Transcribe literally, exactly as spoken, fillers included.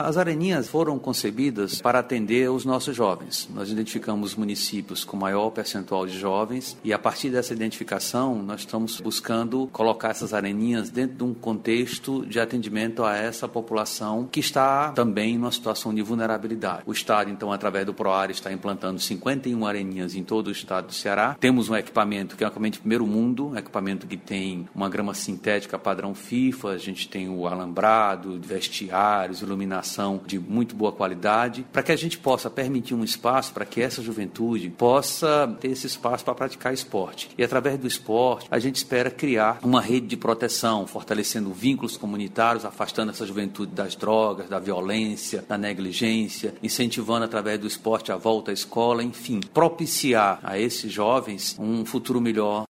As areninhas foram concebidas para atender os nossos jovens. Nós identificamos municípios com maior percentual de jovens e, a partir dessa identificação, nós estamos buscando colocar essas areninhas dentro de um contexto de atendimento a essa população que está também numa situação de vulnerabilidade. O Estado, então, através do PROAR, está implantando cinquenta e uma areninhas em todo o estado do Ceará. Temos um equipamento que é um equipamento de primeiro mundo, um equipamento que tem uma grama sintética padrão FIFA, a gente tem o alambrado, vestiários, iluminação de muito boa qualidade, para que a gente possa permitir um espaço para que essa juventude possa ter esse espaço para praticar esporte. E através do esporte, a gente espera criar uma rede de proteção, fortalecendo vínculos comunitários, afastando essa juventude das drogas, da violência, da negligência, incentivando através do esporte a volta à escola, enfim, propiciar a esses jovens um futuro melhor.